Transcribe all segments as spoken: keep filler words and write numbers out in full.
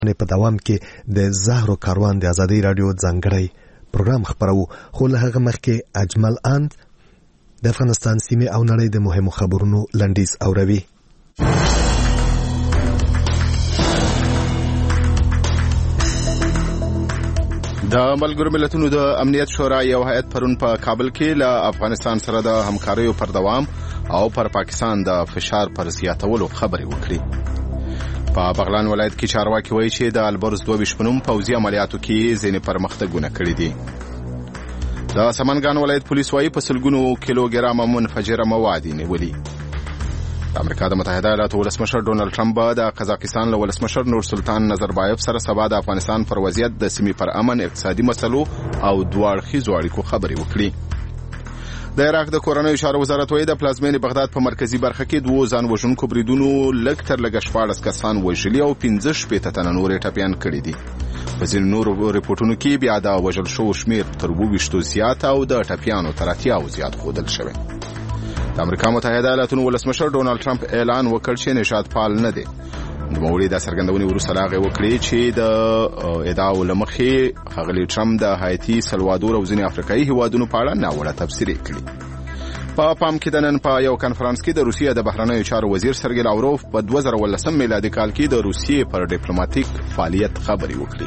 په دوام کې د زهرو کاروان د ازادي رادیو ځانګړی پروګرام خبرو، خو له هغه مخکې اجمل اند د افغانستان سیمې او نړۍ د مهمو خبرونو لنډیز اوروي. د ملګرو ملتونو د امنیت شورا یو هیئت پرون په کابل کې له افغانستان سره د همکاریو پر دوام او پر پاکستان د فشار پر زیاتولو خبرې وکړي. په بغلان ولایت کې چارواکي وایي چې د البرز دوه ویشت په نوم پوځي عملیاتو کې ځینې پرمختګونه کړي دي. د سمنګان ولایت پولیس وایي په سلګونو کیلوګرام منفجره مواد نیولي. د امریکا د متحده ایالاتو ولسمشر ډونالد ټرمپ د قزاقستان له ولسمشر نور سلطان نظربایف سره سبا د افغانستان پر وضعیت د سیمې پر امن، اقتصادي مسلو او دوه اړخیزو اړیکو خبرې وکړي. د عراق د کورنیو چارو وزارت وایي د پلازمینې بغداد په مرکزي برخه کې دوه ځان وژونکو بریدونو لږ تر لږه شپاړس کسان وژلي او پنځه شپېته تنه نور ټپیان کړي دي. په ځینو نورو ریپورټونو کې بیا د وژل شوو شمېر تر اووه ویشتو زیات او د ټپیانو تر اتیاو زیات ښودل شوی. د امریکا متحده ایالاتو ولسمشر ډونالد ټرمپ اعلان وکړ چې نشاد پال نه دی. نوموړي د څرګندونې وروسته هغه وکړي چې د ادعاو له مخې ښاغلي ټرمپ د هایتي، سلوادور او ځینې افریقایي هیوادونو په اړه ناوړه تبصرې کړي. په پام کې د نن په یو کنفرانس کې د روسیې د بهرنیو چارو وزیر سرګی لاوروف په دوه زره ولسم میلادي کال کې د روسیې پر ډیپلوماټیک فعالیت خبرې وکړي.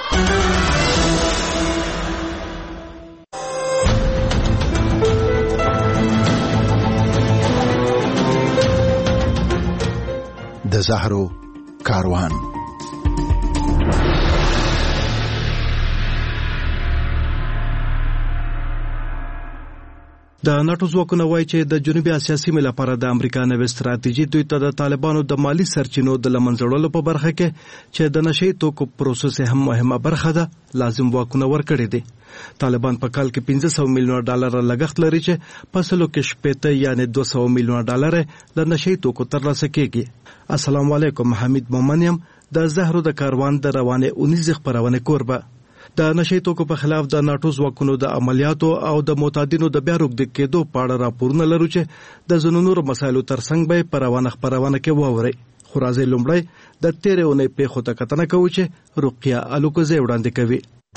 د زهرو کاروان. د ناتو ځواکونه وایي چې د جنوبي اسیا سیمې لپاره د امریکا نوې ستراتیژي دوی ته د طالبانو د مالی سرچینو د له منځه وړلو په برخه کې چې د نشهیي توکو پروسس هم مهمه برخه ده لازم واکونه ورکړي دي. طالبان په کال کې پنځه سوه میلیونه ډالر لګښت لري چې په سلو کې شپېته یعنې دوه سوه میلیونه ډالر له نشهیي توکو ترلاسه کېږي. السلام علیکم، حمید مومن یم د زهرو د کاروان د روانې اونیزې خپرونې کوربه. د نشهیي توکو په خلاف د ناټو ځواکونو د عملیاتو او د معتادینو د بیا روږدي کېدو په اړه راپورونه لرو چې د ځینو نورو مسایلو ترڅنګ به په روانه خپرونه کې واورئ. خو راځئ لومړی د تېرې اونۍ پیښو ته کتنه کوو چې رقیه الوکوزی وړاندې کوي.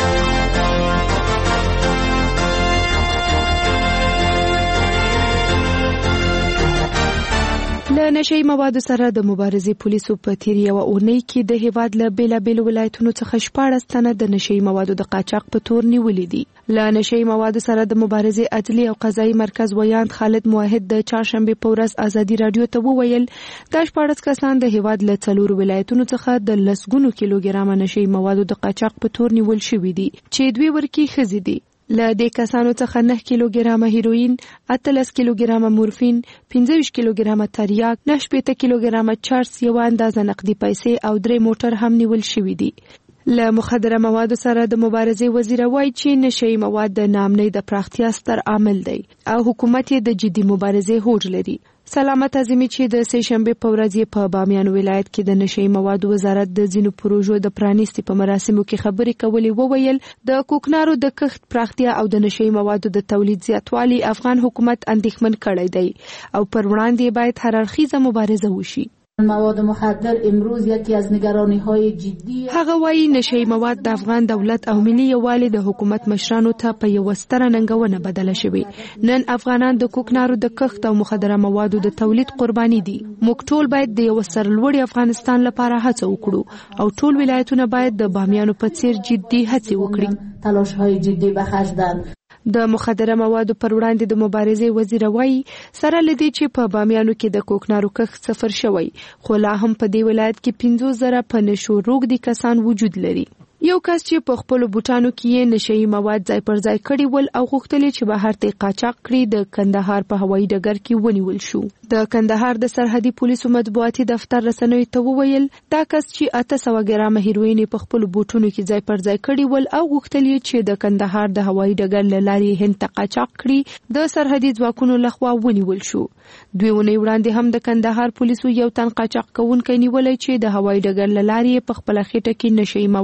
له نشهیي موادو سره د مبارزې پولیسو په تیر یوه اونۍ کې د هیواد له بیلابیلو ولایتونو څخه شپاړس تنه د نشهیي موادو د قاچاق په تور نیولي دي. له نشهیي موادو سره د مبارزې عدلي او قضایي مرکز ویاند خالد موحد د چهارشنبې په ورځ ازادي رادیو ته وویل دا شپاړس کسان د هیواد له څلورو ولایتونو څخه د لسګونو کیلوګرامه نشهیي موادو د قاچاق په تور نیول شوي دي چې دوی ورکې ښځې دي. له دې کسانو څخه نه کیلوګرامه هیروین، اتلس کیلوګرامه مورفین، پنځه ویشت کیلوګرامه تریاک، نه شپېته کیلوګرامه چرس، یوه اندازه نقدي پیسې او درې موټر هم نیول شوي دي. له مخدره موادو سره د مبارزې وزیر وایي چې نشهیي مواد د ناامنۍ د پراختیا ستر عامل دی او حکومت یې د جدي مبارزې هوډ لري. سلامت اعظمي چې د سه شنبې په ورځ په بامیان ولایت کې د نشهیي موادو وزارت د ځینو پروژو د پرانیستي په مراسمو کې خبرې کولې وویل د کوکنارو د کښت پراختیا او د نشهیي موادو د تولید زیاتوالی افغان حکومت اندېښمن کړی دی او پر وړاندې باید هر اړخیزه مبارزه وشي. مواد مخدر امروز یکی از نگرانی‌های جدی هغه وایي نشهیي مواد د افغان دولت او ملي یووالي د حکومت مشرانو ته په یوه ستره ننګونه بدله شوې. نن افغانان د کوکنارو د کښت او مخدره موادو د تولید قرباني دي. موږ ټول باید د یو سرلوړي افغانستان لپاره هڅه وکړو او ټول ولایتونه باید د بامیانو په څیر جدي هڅې وکړي. تلاش‌های جدي به خرج داد. د مخدره موادو پر وړاندې د مبارزې وزیر وایي سره لدی چې په بامیانو کې د کوکنارو کښت صفر شوی، خو لا هم په دې ولایت کې پنځوس زره په نشو روږدي کسان وجود لري. یو کس چې په خپلو بوټانو کې یې نشهیي مواد ځای پر ځای کړي ول او غوښتل چې بهر ته قاچاق کړي د کندهار په هوایي ډګر کې ونیول شو. د کندهار د سرحدي پولیسو مطبوعاتي دفتر رسنیو ته وویل دا کس چې اته سوه ګرامه هیروین په خپلو بوټونو کې ځای پر ځای کړي ول او غوښتل چې د کندهار د هوایي ډګر له لارې هند ته قاچاق کړي د سرحدي ځواکونو لخوا ونیول شو. دوی ونې وړاندې هم د کندهار پولیسو یو تن قاچاق کوونکی نیولی چې د هوایي ډګر له لارې په خپله خېټه کې نشهیي مواد بهر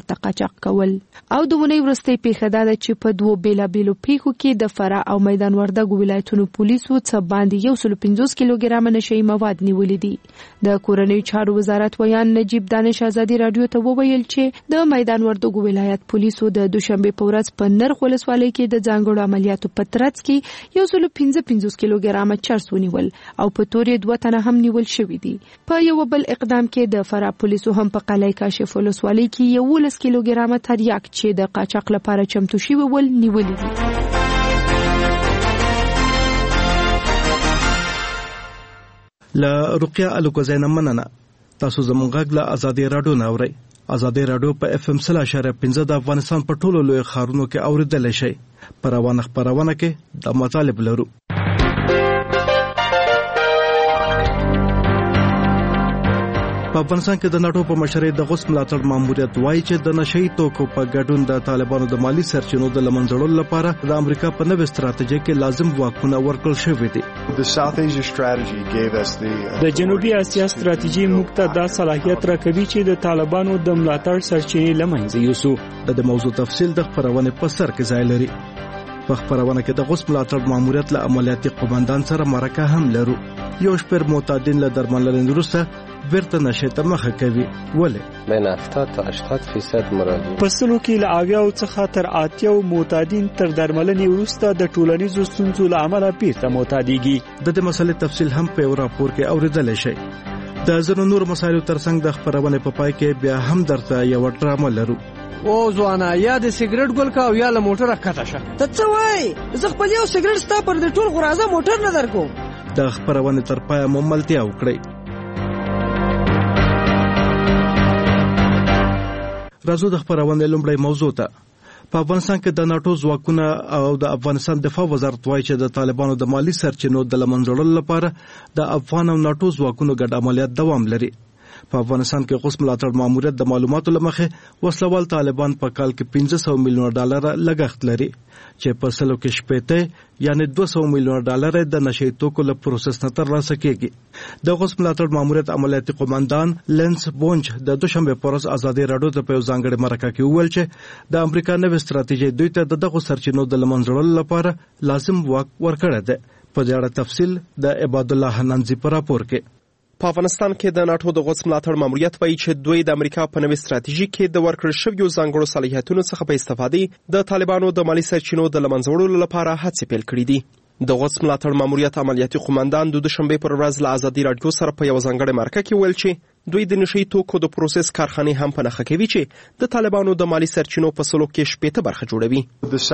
ورته قاچاق کول. او د ونې وروستۍ پیښه دا ده چې په دوو بیلابیلو پیښو کې د فراه او میدان وردګو ولایتونو پولیسو څه باندې یو سل پنځوس کیلوګرامه نشهیي مواد نیولي دي. د کورنیو چارو وزارت ویان نجیب دانش ازادي رادیو ته وویل چې د میدان وردګو ولایت پولیسو د دوشنبه په ورځ په نرخ ولسوالۍ کې د ځانګړو عملیاتو په ترڅ کې یو سل پنځه پنځوس کیلوګرامه چرس ونیول او په تورې دوه تنه هم نیول شوي دي. په یو بل اقدام کې د فراه پولیسو هم په قلعه کاشف ولسوالۍ کې یولس کیلوګرامه تریاک چې د قاچاق لپاره چمتو شوي ول نیولي دي. له رقیه الوکوزینه مننه. تاسو زموږ غږ له ازادي رادیو نه اورئ. ازادي رادیو په اف ام سل اشاره پنځه د افغانستان په ټولو لوی ښارونو کې اوریدل شي. په روانه خبرونه کې د مطالب لرو. په افغانستان کې د ناټو په مشرۍ د غوث ملاتړ ماموریت وایي چې د نشهیي توکو په ګډون د طالبانو د مالی سرچینو د له منځه وړلو لپاره د امریکا په نوې ستراتیژۍ کې لازم واکونه ورکړل شوي دي. د جنوبي اسیا ستراتیژي موږ ته دا صلاحیت راکوي چې د طالبانو د ملاتړ سرچینې له منځه یوسو. د دې موضوع تفصیل د خبرونې په سر کې ځای لري. په خبرونه کې د غوث ملاتړ ماموریت له عملیاتي قوماندان سره مرکه هم لرو. یو شپږ معتادین له درملنې وروسته ورته نشه ته مخه کوي. ولې بین هفتاد تا هشتاد فیصد مراجع په سلو کې له اویاو څخه تر اتیاو معتادین تر درملنې وروسته د ټولنیزو ستونزو له امله بیرته معتادیږي. د دې مسلې تفصیل هم په یو راپور کې اوریدل شي. د زنو نور مسایلو ترڅنګ د خبرونه په پای کې بیا هم درته یو ډرامه لرو. او ځوانا یا د سیګریټ ګل کا او یا له موټر راکته شه. ته څه وای؟ زه خپل یو سیګریټ ستا پر د ټول غرازه موټر نه درکوم. د خبرونه تر پای مو ملتیا وکړئ. راځو د خبرونه لومړی موضوع ته. په افغانستان کې د ناټو ځواکونه او د افغانستان دفاع وزارت وایي چې د طالبانو د مالی سرچینو د له منځه وړلو لپاره د افغان او ناټو ځواکونو ګډ عملیات دوام لري. په افغانستان کې غوث ملاتړ ماموریت د معلوماتو لمخې وسلوال طالبان په کال کې پنځه سوه میلیونه ډالر لګښت لري چې په سلو کې شپېته یعنی دوه سوه میلیونه ډالر د نشهیي توکو له پروسس نه ترلاسه کیږي. د غوث ملاتړ ماموریت عملیاتي قوماندان لینس بونج د دوشنبه په ورځ ازادي رادیو ته په یو ځانګړي مرکه کې وویل چې د امریکا نوې ستراتیژي دوی ته د دغو سرچینو د له منځه وړلو لپاره لازم واک ورکړی دی. په دې اړه تفصیل د عباد الله حنانزي په راپور کې. په افغانستان کې د ناټو د غوث ملاتړ ماموریت وایي چې دوی د امریکا په نوې ستراتیژي کې د ورکړل شویو ځانګړو صلاحیتونو څخه په استفادې د طالبانو د مالی سرچینو د له منځه وړلو لپاره هڅې پیل کړې دي. د غوث ملاتړ ماموریت عملیاتي قوماندان د دوشنبه پر ورځ له ازادي رادیو سره په یو ځانګړي مرکه کې ویل چې دوی د نشهیي توکو د پروسس کارخانې هم په نښه کوي چې د طالبانو د مالی سرچینو په سلو کې شپېته برخه جوړوي.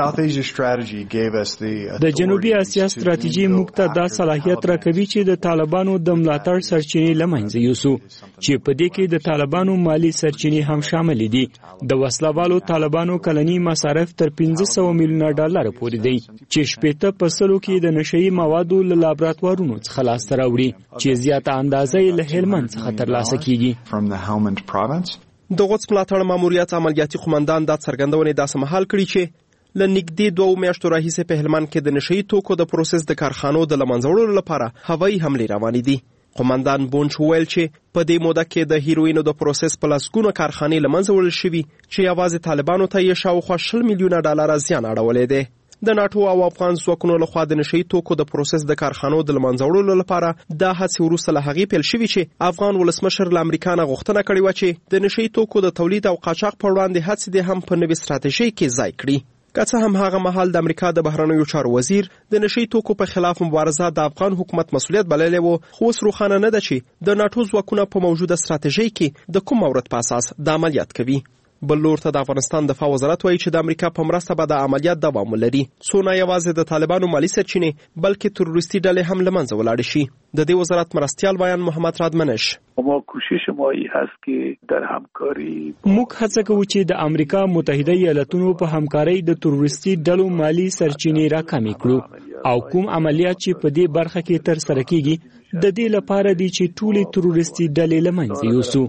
د جنوبي اسیا ستراتیژي موږ ته دا صلاحیت راکوي چې د طالبانو د ملاتړ سرچینې له منځه یوسو چې په دې کې د طالبانو مالی سرچینې هم شامل دي. د وسلوالو طالبانو کلنی مصارف تر پنځه سوه میلیونه ډالر پورې دي چې شپېته په سلو کې د نشهیي موادو له لابراتوارونو څخه لاسته راوړي چې زیاته اندازه یې له هلمند څخه ترلاسه کیږي. د غوث ملاتړ ماموریت عملیاتي قوماندان دا څرګندونه داسې مهال کړي چې له نږدې دوه میاشتو راهیسې په هلمند کې د نشهیي توکو د پروسس د کارخانو د له منځه وړلو لپاره هوایي حملې روانې دي. قوماندان بونچ ویل چې په دې موده کې د هیروینو د پروسس په لسګونو کارخانې له منځه وړل شوي چې یوازې طالبانو ته یې شاوخوا شل میلیونه ډالر زیان اړولی دی. د ناټو او افغان ځواکونو لخوا د نشهیي توکو د پروسس د کارخانو د له منځه وړلو لپاره دا هڅې وروسته له هغې پیل شوي چې افغان ولسمشر له امریکا نه غوښتنه کړې وه چې د نشهیي توکو د تولید او قاچاق په وړاندې هڅې دې هم په نوې ستراتیژۍ کې ځای کړي. که څه هم هغه مهال د امریکا د بهرنیو چارو وزیر د نشهیي توکو په خلاف مبارزه د افغان حکومت مسؤلیت بللی و، خو اوس روښانه نه ده چې د ناټو ځواکونه په موجوده ستراتیژۍ کې د کوم مورد په اساس د عملیات کوي. بل لور ته د افغانستان دفاع وزارت وایي چې د امریکا په مرسته به د عملیات دوام ولري، څو نه یوازې د طالبانو مالی سرچینې بلکې تروریستي ډلې هم له منځه ولاړې شي. د دې وزارت مرستیال ویان محمد رادمنش ما کوشش ما ای هست که در همکاری موږ هڅه کوو چې د امریکا متحده ایالاتونو په همکارۍ د تروریستي ډلو مالی سرچینې راکمې کړو او کوم عملیات چې په دې برخه کې تر سره کیږي د دې لپاره دي چې ټولې تروریستي ډلې له منځه یوسو.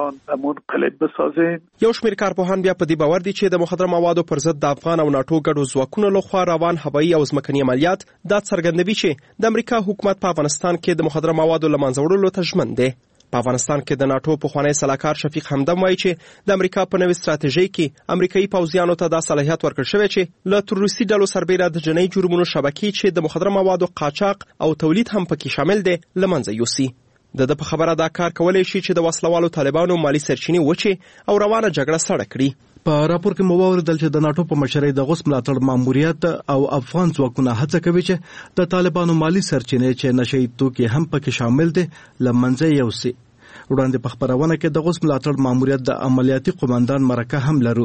یو شمېر کارپوهان بیا په دې باور دي چې د مخدره موادو پر ضد د افغان او ناټو ګډو ځواکونو لخوا روان هوایي او ځمکني عملیات دا څرګندوي چې د امریکا حکومت په افغانستان کې د مخدره موادو له منځه وړلو ته ژمن دی. په افغانستان کې د ناتو پخوانی سلاکار شفیق همدم وایي چې د امریکا په نوې ستراتیژۍ کې امریکایي پوځیانو ته دا صلاحیت ورکړل شوی چې له تروریستي ډلو سربیره د جنایي جرمونو شبکې چې د مخدره موادو قاچاق او تولید هم پکې شامل دي له منځه یوسي. د د په خبره دا کار کولی شي چې د وسلوالو طالبانو مالی سرچینې وچې او روانه جګړه سړه کړي. په راپور کې مو واوریدل چې د ناتو په مشرۍ د غوس ملاتړ ماموریت او افغان ځواکونه هڅه کوي چې د طالبانو مالی سرچینې چې نشي توکي هم پکې شامل دي له منځه یوسي. وړاندې په خبرونه کې د غوس ملاتړ ماموریت د عملیاتي قوماندان مرکه هم لرو.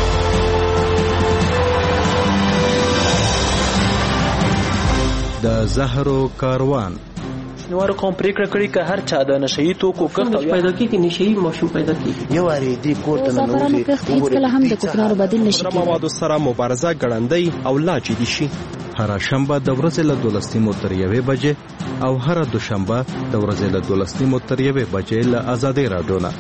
د زهرو کاروان نوار قوم پریکړه کړې چې هر چا د نشئی توکو کښت پیدا کیږي نشئی ماشوم پیدا کیږي یو اړې دی کوټه نه نوځي هیڅ کله هم د کوکنارو بدیل نشي کېدای. موادو سره مبارزه ګړندۍ او لا جدي شي. هر شنبه د ورځې له دولس نیمو تر یوې بجې او هر دوشنبه د ورځې له دولس نیمو تر یوې بجې له آزادۍ راډیو نه.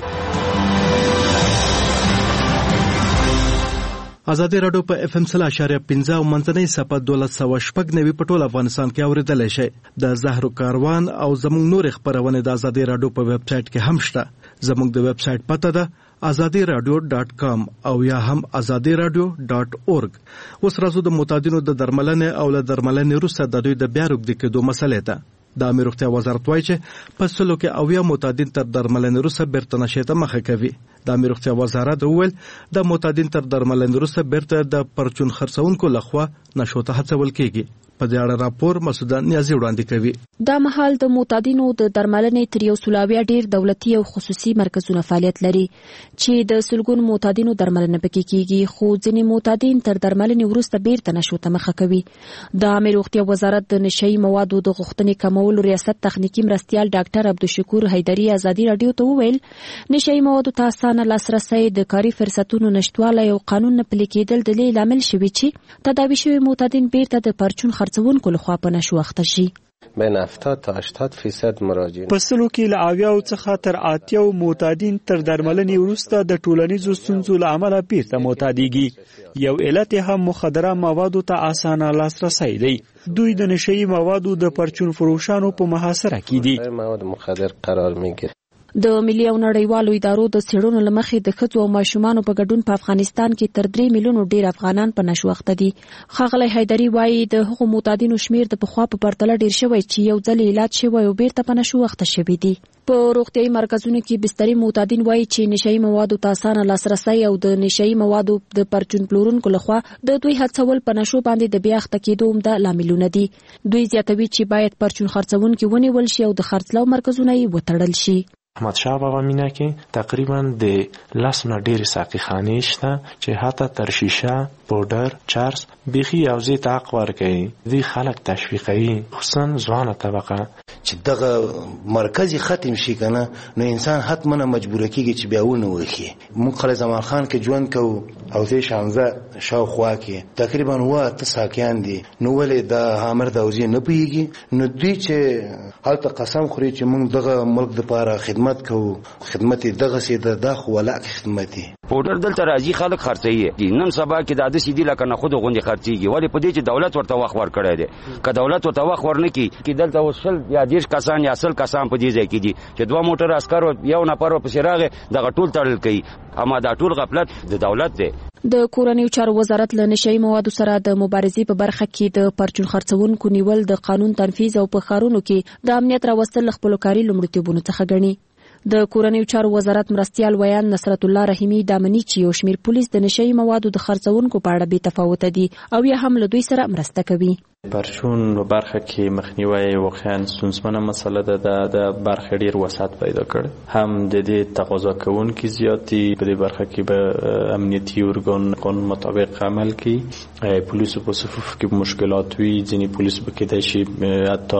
آزادۍ راډیو په اف ام سل اشاریه پنځه او منځنۍ صفه دولس سوه شپږ نوي په ټول افغانستان کې اورېدلی شئ. د زهرو کاروان او زموږ نور خپرونې د آزادۍ راډیو په ویب سایټ کې هم شته. زموږ د ویب سایټ پته ده آزادی رادیو ډاٹ کام او یا هم آزادی رادیو ډاٹ اورګ. اوس راځو د معتادینو د درملنې او له درملنې وروسته د دوی د بیا رغېدو کېدو مسلې ته. د امیر روغتیا وزارت وایي چې په سلو کې اویا معتادین تر درملنې وروسته بیرته نشې ته مخه کوي. د امیر روغتیا وزارت وویل د معتادین تر درملنې وروسته بیرته د پرچون خرڅونکو لخوا نشو ته هڅول کېږي. په دې اړه راپور مسعوده نیازي وړاندې کوي. دا مهال د معتادینو د درملنې تر یو سلاویا ډیر دولتي او خصوصي مرکزونه فعالیت لري چې د سلګون معتادینو درملنه پکې کیږي، خو ځینې معتادین تر درملنې وروسته بیرته نشو ته مخه کوي. د امیر روغتیا وزارت د نشئی موادو د غوښتنې کمولو ریاست تخنیکی مرستیال ډاکټر عبدالشکور حیدری آزادی رادیو ته وویل نشئی موادو ته اسانه لاسرسی، د کاري فرصتونو نشټوالی او قانون نه پلي کېدل د دې لامل شوي چې تداوي شوي معتادین بیرته د پرچون خرڅونکو لخوا په نشو اخته شي. بین هفتاد تا هشتاد فیصد مراجعین په سلو کې له اویاو څخه تر اتیاو معتادین تر درملنې وروسته د ټولنیزو ستونزو له امله بیرته معتادیږي. یو علت هم مخدره موادو ته اسانه لاسرسی دی. دوی د نشئی موادو د پرچون فروشانو په محاصره کې دي. مواد مخدر قرار میگیرد. د ملي او نړیوالو ادارو د څېړنو له مخې د ښځو او ماشومانو په ګډون په افغانستان کې تر درې میلیونو ډیر افغانان په نشو اخته دي. ښاغلی حیدري وایي د هغو معتادینو شمیر د پخوا په پرتله ډیر شوی چې یو ځل علاج شوی او بیرته په نشو اخته شوي دي. په روغتیايي مرکزونو کې بستري معتادین وایي چې نشئی موادو ته اسانه لاسرسی او د نشئی موادو د پرچون پلورونکو لخوا د دوی هڅول په نشو باندې د بیا اخته کېدو عمده لاملونه دي. دوی زیاتوي چې باید پرچون خرڅونکي ونیول شي او د خرڅلاو مرکزونه یې وتړل شي. احمد شاه بابا مینه کې تقریبا د لسونه ډېرې ساقي خانې شته چې حتی تر شیشه، پوډر، چرس بیخي او زی ته حق ورکوي. دوی خلک تشویقوي، خصوصا ځوانه طبقه چې دغه مرکزي ختم شي کنه نو انسان حتما مجبور کیږي چې بیا ونه وخی. موږ خلک زمان خان کې ژوند کوو او دې شانزه شاوخوا کې تقریبا واته ساقيان دي نو ولې د هامر د اوزي نه پیږي. نو دوی چې هلته قسم خوري چې موږ دغه ملک لپاره خدمت کوو، خدمت دغه سي د داخ ولا خدمت پوډر دلته راځي خلک خرڅي. نن سبا کې د عادت سیدی لکه نه خود غونډي خرڅيږي ولی په دې چې دولت ورته وخت ور کړی دی. که دولت ورته وخت ورنه کی کې دلته وسل یا دیش کسان یا اصل کسان په دې ځای کې دي چې دوه موټر عسكر یو نفر په سراغه دغه ټول تړل کوي. اما دا ټول غفلت د دولت دی. د کورنیو چارو وزارت له نشئی موادو سره د مبارزې په برخه کې د پرچون خرڅونکو نیول د قانون تنفیذ او په ښارونو کې د امنیت راوستل خپل کاري لومړیتوبونو څخه ګڼي. د کورنیو چارو وزارت مرستیال ویان نصرت الله رحیمی دامنی چې یو شمیر پولیس د نشئی موادو د خرڅونکو په اړه بې تفاوت دي او یا هم له دوی سره مرسته کوي. پرچون په برخه کې مخنیوي واقعا ستونزمنه مسله ده. د برخه ډیر وسعت پیدا کړ، هم د دې تقاضا کوونکي زیاتی په دې برخه کې به امنیتي ارګان قانون مطابق عمل کوي. پولیسو په صفوف کې مشکلات وي، ځینې پولیس به کېدای شي حتی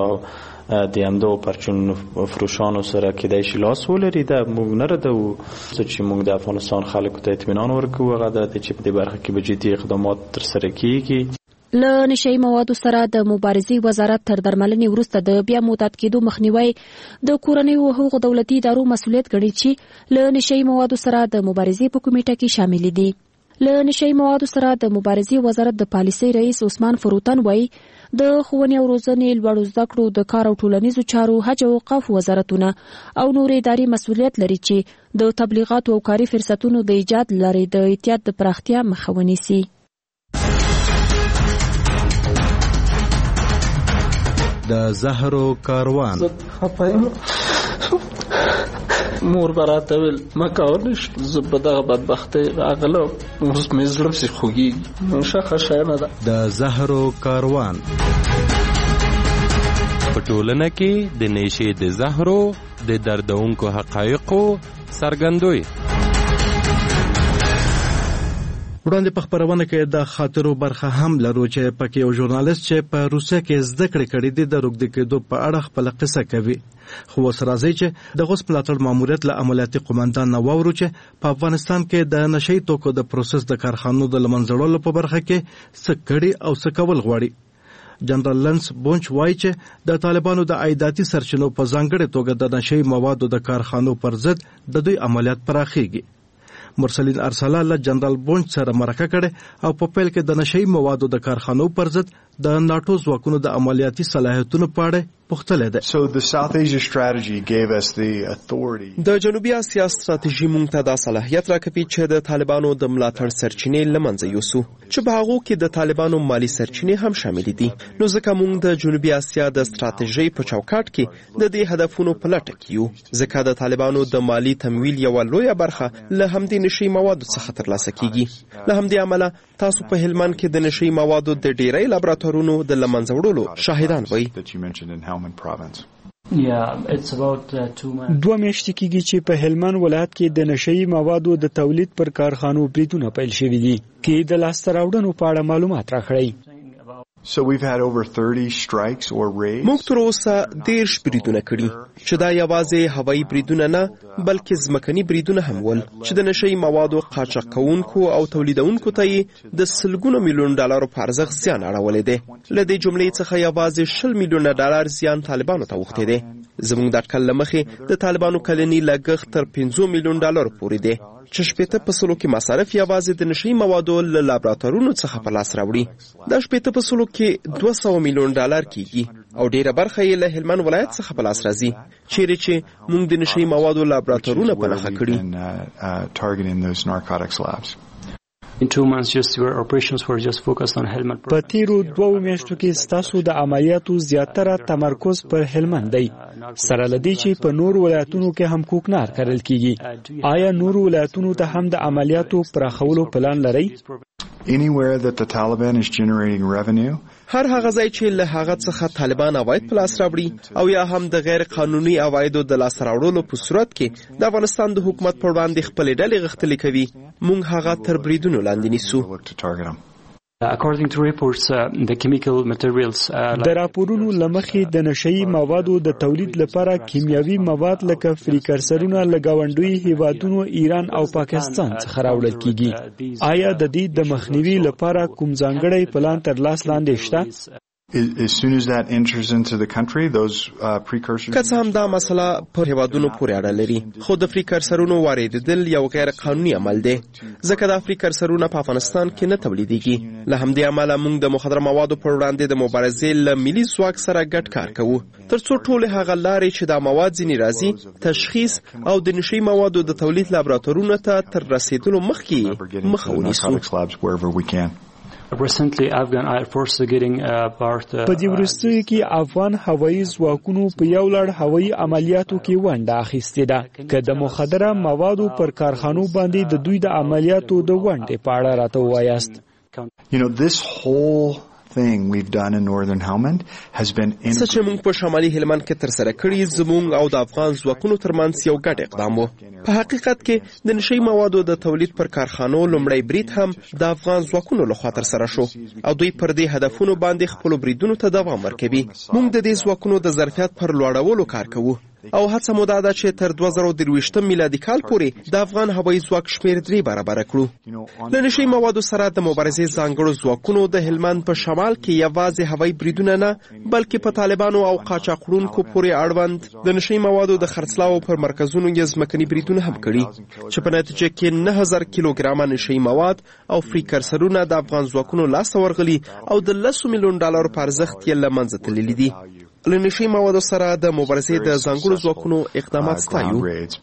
د همدو پرچون فروشانو سره کېدای شي لاس ولري. دا موږ نه ردو چې موږ د افغانستان خلکو ته اطمینان ورکوو هغه ده چې په دې برخه کې به جدي اقدامات ترسره کیږي. له نشئی موادو سره د مبارزې وزارت تر درملنې وروسته د بیا معتاد کېدو مخنیوی د کورنیو حقوقو دولتي ادارو مسؤلیت ګڼي چې له نشئی موادو سره د مبارزې په کمیټه کې شامل دي. له نشي موادو سره د مبارزې وزارت د پالیسۍ رئیس عثمان فروتن وایي د ښوونې او روزنې لوړو زده کړو د کار او ټولنیزو چارو حج او اوقاف وزارتونه او نور اداري مسؤلیت لري چې د تبلیغاتو او کاري فرصتونو د ایجاد لري د احتیاط د پراختیا مخه ونیسي. د زهرو کاروان مور براته ویل ما کولش زه په دغه بدبختۍ راغله اوس مې زړه پسې خوږېږي نو ښه ښه شیانه ده. د زهرو کاروان په ټولنه کې د نشې د زهرو د دردونکو حقایقو څرګندوي. وړاندې په خبرونه کې د خاطرو برخه هم لرو چې پکې یو ژورنالیست چې په روسیه کې زده کړې کړې دي د روږدي کېدو په اړه خپل قصه کوي. خو اوس راځي چې د غوث ملاتړ ماموریت له عملیاتي قومندان نه واورو چې په افغانستان کې د نشي توکو د پروسس د کارخانو د لمنځړلو په برخه کې څه کړي او څه کول غواړي. جنرال لنس بونچ وایي چې د طالبانو د عایداتي سرچینو په ځانګړې توګه د نشي موادو د کارخانو پر ضد د دوی عملیات پراخېږي. مرسلین ارسلا له جنرال بونچ سره مرکه کړي او په پیل کې د نشي موادو د کارخانو پر ضد د ناتو ځواکونو د عملیاتي صلاحیتونو په اړه پوښتنه ده. So the South Asia strategy gave us the authority. د جنوبي اسیا ستراتیژي مونږ ته د صلاحیت راکوي چې د طالبانو د ملاتړ سرچینې لمنځه یوسو چې په هغه کې د طالبانو مالی سرچینې هم شامل دي. نو ځکه مونږ د جنوبي اسیا د ستراتیژي په چوکاټ کې د دې هدفونو په لټه کې یو. ځکه د طالبانو د مالی تمویل یو لویه برخه له همدې نشي موادو څخه ترلاسه کیږي. له همدې عمله تاسو په هلمند کې د نشي موادو د ډیری لابراتوارونو د لمنځه وړلو شاهدان وئ. دوه میاشتې کېږي چې په هلمند ولایت کې د نشئی موادو د تولید پر کارخانو بریدونه پیل شوي دي. کې د لاسته راوړنو په اړه معلومات راکړئ. So we've had over thirty strikes or raids. موږ تر اوسه دیرش بریدونه کړي چې دا یوازې هوایي بریدونه نه بلکې ځمکني بریدونه هم ول چې د نشئی موادو قاچاق کوونکو او تولیدونکو ته د سلګونو میلیون ډالرو په ارزښت زیان اړولی دی. له دې جملې څخه یوازې شل میلیونه ډالر زیان طالبانو ته اوښتی دی. زموږ د اټکل له مخې د طالبانو کلني لګښت تر پنځه میلیون ډالر پورې دی چې شپېته په سلو کې مصارف یوازې د نشئی موادو له لابراتوارونو څخه په لاس راوړي. دا شپېته په سلو کې دوه سوه میلیون ډالر کېږي او ډیره برخه یې له هلمند ولایت څخه په لاس راځي چیرې چې موږ د نشئی موادو لابراتوارونه په نښه کړي. په تیرو دوو میاشتو کې ستاسو د عملیاتو زیاتره تمرکز پر هلمند دی سره لدی چې په نور ولایتونو کې هم کوکنار کرل کیږي. آیا نور ولایتونو ته هم د عملیاتو پراخولو پلان لرئ؟ Anywhere that the Taliban is generating revenue. هر هغه ځای چې له هغه څخه طالبان عواید په لاس راوړي او یا هم د غیر قانوني عوایدو د لاس راوړلو په صورت کې د افغانستان د حکومت پر وړاندې خپلې ډلې غښتلې کوي موږ هغه تر بریدونو لاندې نیسو. د راپورونو لمخې د نشئی موادو د تولید لپاره کیمیاوي مواد لکه فریکرسرونه له ګاونډیو هیوادونو ایران او پاکستان څخه راوړل کیږي. آیا د دې د مخنیوي لپاره کوم ځانګړی پلان تر لاس لاندې شته؟ As soon as that enters into the country, those uh, precursors. که څه هم دا مسله پر هیوادونو پورې اړه لري خو د فریکرسرونو واردېدل یو غیر قانوني عمل دی ځکه دا فریکرسرونه په افغانستان کې نه تولیدېږي. له همدې امله موږ د مخدره موادو پر وړاندې د مبارزې له ملي ځواک سره ګډ کار کوو تر څو ټولې هغه لارې چې دا مواد ځینې راځي تشخیص او د نشئی موادو د تولید لابراتوارونو ته تر رسیدلو مخکې مخه ونیسو. په دې وروستیو کې افغان هوایي ځواکونو په یو لړ هوایي عملیاتو کې ونډه اخیستې ده. که د مخدره موادو پر کارخانو باندې د دوی د عملیاتو د ونډې په اړه راته ووایاست. You know, this whole thing we've done in northern Helmand has been in څه چې موږ په شمالي هلمند کې تر سره کړی زموږ او د افغان ځواکونو ترمنځ یو ګډ اقدام و. په حقیقت کې د نشئی موادو د تولید پر کارخانو لومړی برید هم د افغان ځواکونو لخوا تر سره شو او دوی پر دې هدفونو باندې خپل بریدونو ته دوام ورکوي. موږ د دې ځواکونو د ظرفیت پر لوړولو کار کوو او هڅه مو دا ده چې تر دوه زره درویشتم میلادي کال پورې د افغان هوایي ځواک شمېر درې برابره کړو. له نشهیي موادو سره د مبارزې ځانګړو ځواکونو د هلمند په شمال کې یوازې هوایي بریدونه نه بلکې په طالبانو او قاچاقړونکو پورې اړوند د نشهیي موادو د خرڅلاو پر مرکزونو یې ځمکني بریدونه هم کړي چې په نتیجه کې نه هزار کیلوګرامه نشهیي مواد او فریکرسرونه د افغان ځواکونو لاسته ورغلي او د لسو میلیون ډالرو په ارزښت یې له منځه تللي دي. له نشهیي موادو سره د مبارزې د ځانګړو ځواکونو اقدامات ستایو.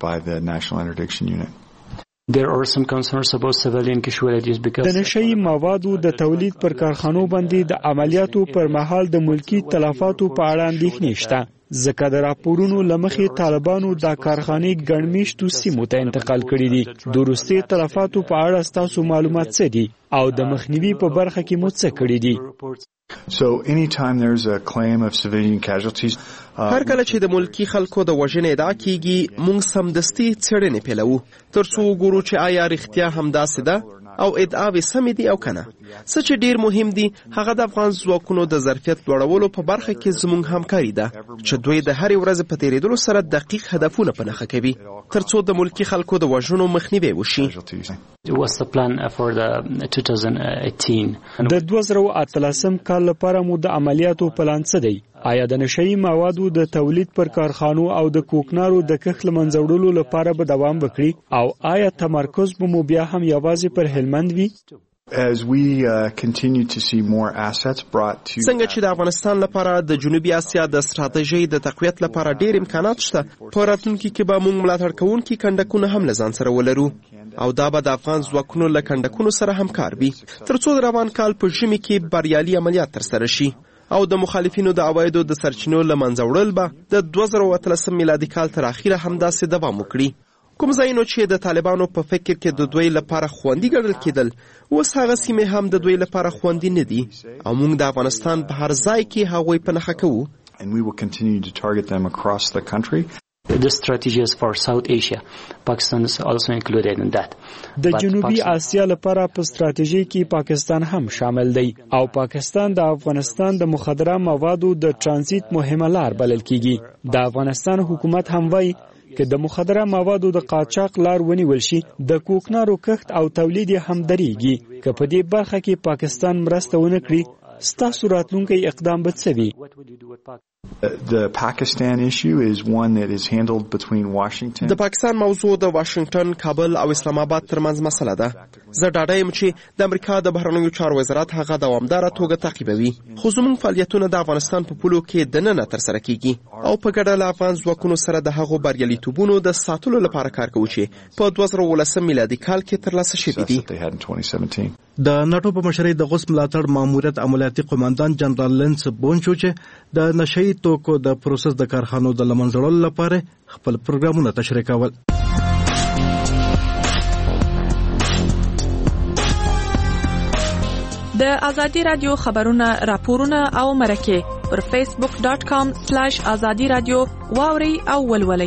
د نشهیي موادو د تولید پر کارخانو باندې د عملیاتو پر مهال د ملکی تلفاتو په اړه اندېښنې شته، ځکه د راپورونو له مخې طالبانو دا کارخانې ګڼمېشتو سیمو ته انتقال کړي دي. د وروستي تلفاتو په اړه ستاسو معلومات څه دي او د مخنیوي په برخه کې مو څه کړي دي؟ So anytime there's a claim of civilian casualties, هر کله چې د ملکی خلکو د وژنې ادعا کیږي موږ سمدستي څېړنې پیلوو ترڅو وګورو چې آیا رښتیا همداسې ده او ادعاوې سمې دي او کنه. څه چې ډیر مهم دي هغه د افغان ځواکونو د ظرفیت لوړولو په برخه کې زموږ همکاري ده چې دوی د هرې ورځې په تیریدلو سره دقیق هدفونه په نښه کوي ترڅو د ملکی خلکو د وژنو مخنیوی وشي. د دوه زره اتلسم کال لپاره مو د عملیاتو پلان څه دی؟ آیا د نشهیي موادو د تولید پر کارخانو او د کوکنارو د کښت له منځه وړلو لپاره به دوام وکړي او آیا تمرکز به مو بیا هم یوازې پر هلمند وي؟ As we uh, continue to see more assets brought to څنګه چې د افغانستان لپاره د جنوبي اسیا د ستراتیژۍ د تقویت لپاره ډیر امکانات شته، په راتلونکي کې به موږ ملاتړ کوونکي کندکونه هم له ځان سره ولرو او دا به د افغان ځواکونو له کندکونو سره همکار وي ترڅو د روان کال په ژمي کې بریالي عملیات ترسره شي او د مخالفینو د عوایدو د سرچینو له منځه وړل به د دوه زره اتلسم میلادي کال تر اخره همداسې دوام وکړي. کوم ځایونه چې د طالبانو په فکر کې د دوی لپاره خوندي ګڼل کېدل اوس هغه سیمې هم د دوی لپاره خوندي نه دي او موږ د افغانستان په هر ځای کې هغوی په نښه کوو. And we will continue to target them across the country. The strategies for South Asia, Pakistan is also included in that. د جنوبي اسیا لپاره په ستراتیژي کې پاکستان هم شامل دی او پاکستان د افغانستان د مخدره موادو د ترانزیت مهمه لار بلل کیږي. د افغانستان حکومت هم وایي که د مخدره موادو د قاچاق لار ونیول شي د کوکنارو کښت او تولید هم درېږي. که په دې برخه کې پاکستان مرسته ونه کړي ستاسو راتلونکی اقدام به څه وي؟ The Pakistan issue is one that is handled between Washington. د پاکستان موضوع د واشنگټن، کابل او اسلام آباد ترمنځ مسله ده. زه ډاډه یم چې د امریکا د بهرنیو چارو وزارت هغه دوامداره توګه تعقیبوي. خو زموږ فعالیتونه د افغانستان په پولو کې دننه ترسره کیږي او په ګډه له افغان ځواکونو سره د هغو بریالیتوبونو د ساتلو لپاره کار کوو چې په دوه زره ولسم میلادي کال کې ترلاسه شوي دي. د ناتو په مشرۍ د غوث ملاتړ ماموریت عملیاتي قوماندان جنرال لنس بونچو چې د نشهیي توکو د پروسس د کارخانو د لمنځړلو لپاره خپل پروګرامونه تشریح کول. د ازادي رادیو خبرونه، راپورونه او مرکه پر فیسبوک ډاټ کام سلیش ازادي رادیو واوري او ولولئ.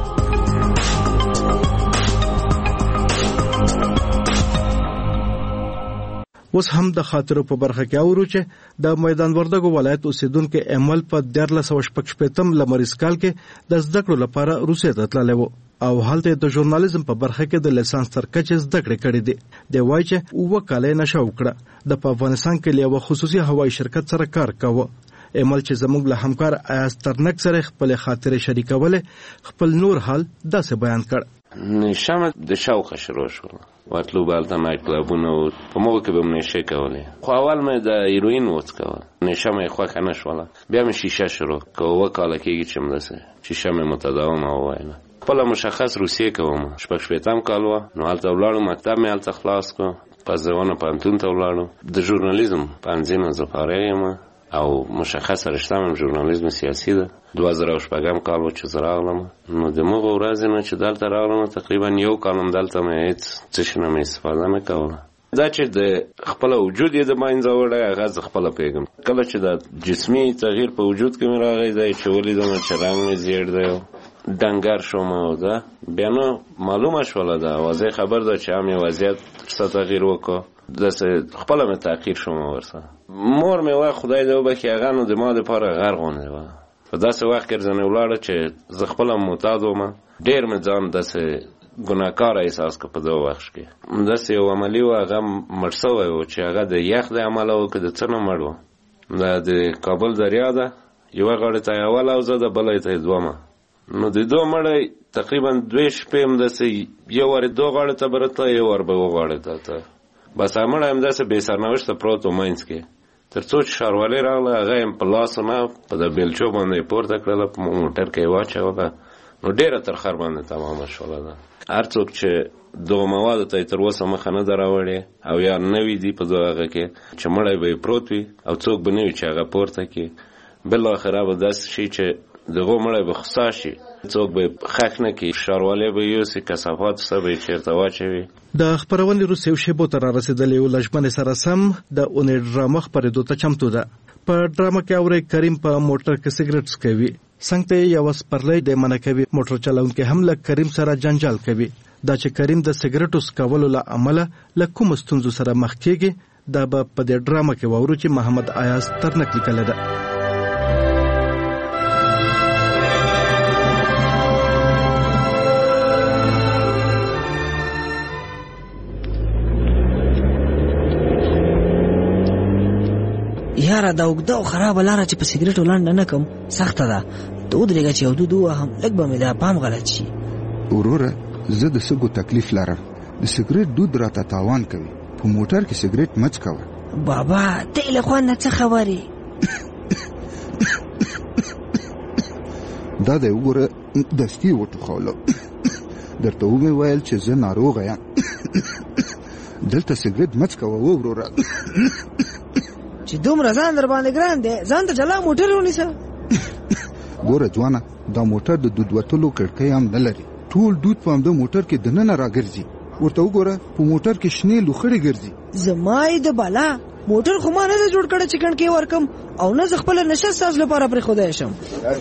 اوس هم د خاطرو په برخه کې اورو چې د میدان وردګو ولایت اوسیدونکو امل په دیارلس سوه شپږ شپېتم لمریز کال کې د زده کړو لپاره روسیې ته تللی و او هلته د ژورنالیزم په برخه کې د لیسانس تر کچې زده کړې کړې دي. دی وایي چې اووه کاله یې نشه وکړه. د په افغانستان کې له یوه خصوصي هوایي شرکت سره کار کاوه. امل چې زموږ له همکار ایاز ترنک سره خپل خاطرې شریکولې خپل نور حال داسې بیان کړ. نشمه د شوق شروع شو واتلو بالته ما کلابونه و په موقع کې به نشه کولې. خو اول مې د هیروین وڅکوه نشمه خو کنه شوله بیا مې شیشه شروع کوه کاله کېږي چې مدسه شیشه مې متداوم اوایله خپل مشخص روسیې کوم شپږ شپېتم کال و نو هلته ولاړو مکتب مې هلته خلاص کو پس ځوانه پانتون ته ولاړو د ژورنالیزم پنځینه زه فارغ یم او مشخص رشته مې ژورنالیزم سیاسي ده. دوه زره شپږم کال و چې زه راغلم نو د موږ ورځې نه چې دلته راغلم تقریبا یو کال هم دلته مې هېڅ څه شي نه مې استفاده نه کوله. دا چې د خپله وجود یې د منځه وړی هغه زه خپله پوهېږم. کله چې د جسمي تغییر په وجود کې مې راغی دی چې ولیدم چې رنګ مې زیړ دی او ډنګر شوم او ده بیا نو معلومه شوله ده واضح خبر ده چې هم یې وضعیت څه تغییر وکړو داسې خپله مې تحقیر شوم ورسره. مور مې وایي خدای دې وبخي هغه نو د ما دپاره غر غوندې وه په داسې وخت کې ځنې ولاړه چې زه خپله معتاد وم، ډېر مې ځان داسې ګناهکاره احساس که په دغه وخت کې. داسې یو عملي و، هغه مړ سوی و چې هغه د یخ د امله و که د څه نه مړ و. دا د کابل دریا ده، یوه غاړې ته یې اوله اوزه ده، بله ته یې دومه. نو د دوه مړی تقریبا دوې شپې هم داسې یو وارې دوه غاړې ته به رته، یو وار به اوه غاړې ته ته بس مړی هم داسې بې سرنوشته پروت و منځ کې. تر څو چې ښاروالۍ راغله، هغه یې په لاس نه په د بیلچو باندې یې پورته کړله، په موټر کې یې واچوله. نو ډېره ترخر باندې تمامه شوله ده. هر څوک چې دغه موادو ته یې تر اوسه مخه نه ده راوړې او یا نوي دي په دغه هغه کې چې مړی به یې پروت وي او څوک به نه وي چې هغه پورته کړي. بالاخره به داسې شي چې دغه مړی به خسا شي، څوک به خښ نه کړي، ښاروالۍ به یوسي، کثافات څه به یې چېرته واچوي. د خپرونې وروسته یو شیبو ته رارسېدلې یو له ژمنې سره سم د اونۍ ډرامه خپرېدو ته چمتو ده. په ډرامه کې اورئ کریم په موټر کې سګرټ څکوي، څنګ ته یو سپرلی د منع کوي. موټر چلونکي هم له کریم سره جنجال کوي. دا چې کریم د سګرټو څکولو له امله له کومو ستونزو سره مخ کېږي، دا به په دې ډرامه کې واورو چې محمد ایاز ترنک لیکلې ده. یاره دا اوږده او خرابه لاره چې په سګرټو لنډه نه کم سخته ده. ته ودرېږه چې یو دود ووهم، لږ به مې دا پام غلط شي. وروره، زه د سږو تکلیف لرم، د سګرټ دود راته تاوان کوي. په موټر کې سګرټ مه څکوه. بابا ته یې له خوند نه څه خبرې؟ دا دی وګوره، دستي یې وټوخولو. درته ومې ویل چې زه ناروغه یم. دلته سګرټ مه څکوه وروره. چې دومره ځان در باندې ګران دی، ځان ته جلا موټر ونیسه. ګوره ځوانه، دا موټر د دود وتلو کړکۍ هم نه لري. ټول دود په همده موټر کې دننه راګرځي. ورته وګوره، په موټر کې شنې لوخړې ګرځي. زما یې د بالا موټر خو ما نه ده جوړ کړی چې کړکۍ ورکم، او نه زه خپله نشه ستاسو لپاره پرېښودی شم.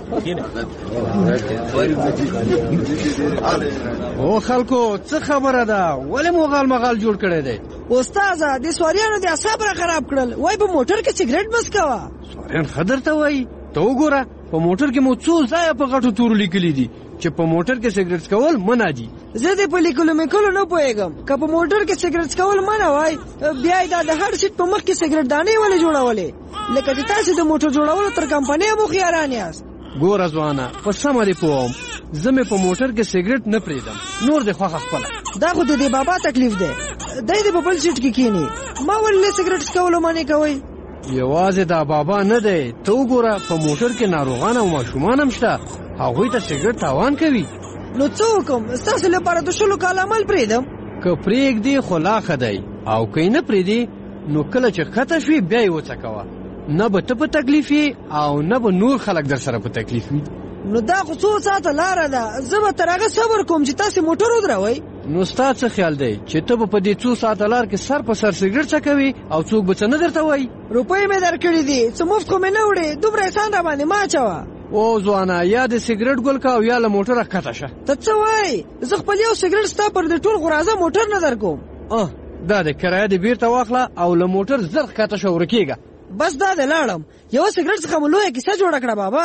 او خلکو څه خبره ده؟ ولې مو غال مغال جوړ کړی دی؟ استاذه، د سواریانو د اعصاب را خراب کړل. وای په موټر کې سګرټ مه څکوه. سواریان ښه درته وایي. ته وګوره، په موټر کې مو څو ځایه په غټو تورو لیکلي دي چې په موټر کې سګرټ څکول منع دي. زه دې په لیکلو میکلو نه پوهېږم. که په موټر کې سګرټ څکول منع وای، بیا یې دا د هر سیټ په مخ کې سګرټ دانې ولې جوړولې؟ لکه چې تاسې د موټر جوړولو تر کمپنۍ هم هوښیاران یاست. ګوره ځوانه، په سمه دې پوهوم، زه مې په موټر کې سګرټ نه پرېږدم، نور دې خوښه خپله. دا خو د دې بابا تکلیف دی، دی دې په بل سیټ کې کښېني. ما ولې سګرټ څکولو منې کوئ؟ یوازې دا بابا نه دی، ته وګوره په موټر کې ناروغان او ماشومان هم شته، هغوی ته سګرټ تاوان کوي. نو څه وکړم؟ ستاسو لپاره د شلو کاله عمل پرېږدم؟ که پرېږدې خو لا ښه دی، او که یې نه پرېږدې نو کله چې ښکته شوې بیا یې وڅکوه. نه به ته په تکلیف یې او نه به نور خلک در سره په تکلیف وي. نو دا خو څو ساعته لاره ده، زه به تر هغه صبر کوم چې تاسې موټر ودروئ. نو ستا څه خیال دی چې ته به په دې څو ساعته لار کې سر په سر سګرټ څکوي او څوک به څه نه درته وایي؟ روپۍ مې درکړي دي، څه مفت خو مې نه وړې. دومره احسان را باندې مه اچوه. او ځوانه، یا د سګرټ ګل کا او یا له موټره ښکته شه. ته څه وایې؟ زه خپل یو سګرټ ستا پر دې ټول غرازه موټر نه در کوم. اه دا د کرایه دې بیرته واخله او له موټر زر ښکته شه ورکېږه. بس دا د لاړم. یو سګرټ څخه مو لویه کیسه جوړه کړه بابا.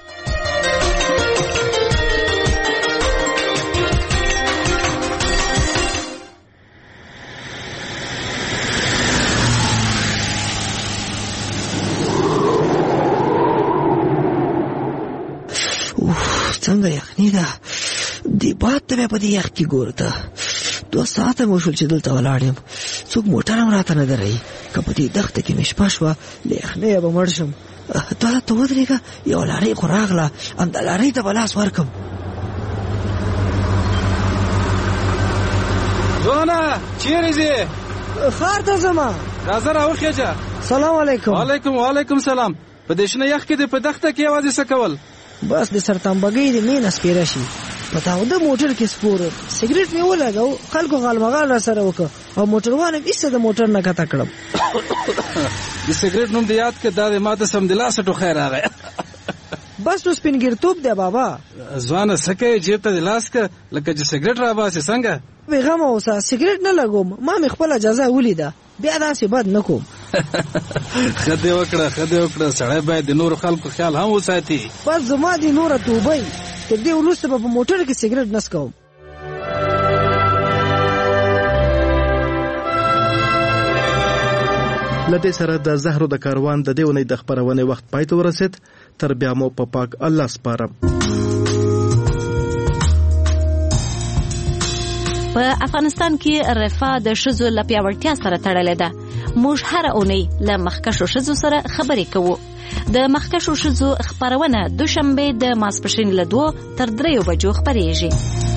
څنګه یخني ده، دې باد ته بیا په دې یخ کې ګوره ته. دوه ساعته مو شول چې دلته ولاړ یم، څوک موټر هم راته نه درئ. که په دې دښته کې مې شپه شوه، له یخنۍ به مړ شم. ته هلته ودرېږه، یوه لارۍ خو راغله، همدا لارۍ ته به لاس ورکم. ځوانه چیرې ځې؟ ښار ته ځمه. راځه راوخېجه. سلام علیکم. وعلیکم وعلیکم سلام. په دې شنه یخ کې دې په دښته کې یوازې څه کول؟ بس د سرتمبګۍ د مې نه سپېره شي. په تاوده موټر کې سپور سګرټ مې ولګاو، خلکو غالمغال را سره وکړه او موټروان هم ایسته د موټر نه کته کړم. د سګرټ نوم دې یاد کړه، دا د ما ته سمدلاسه ټوخی راغی. بس نو سپینګیرتوب دی بابا. ځوانه څه کوې؟ جیب ته دې لاس کړه لکه چې سګرټ راباسې. څنګه بېغمه اوسه، سګرټ نه لګوم، ما مې خپله اجازه ولیده، بیا داسې بد نه کوم. خدای وکړه خدای وکړه سړی باید د نور خلکو خیال هم وساتي. بس زما دي نور توبه تر دې وروسته په موټر کې سیګریټ نه څکوم. لدې سره د زهرو د کاروان د دې ونې د خبرونه وخت پای ته ورسید. تر بیا مو په پاک الله سپارم. په افغانستان کې رفاه د ښځو له پیاوړتیا سره تړلې ده. موږ هره اونۍ له مخکښو ښځو سره خبرې کوو. د مخکښو ښځو خبرونه دوشنبه د ماسپښین له دوه تر دریو بجو خبرېږي.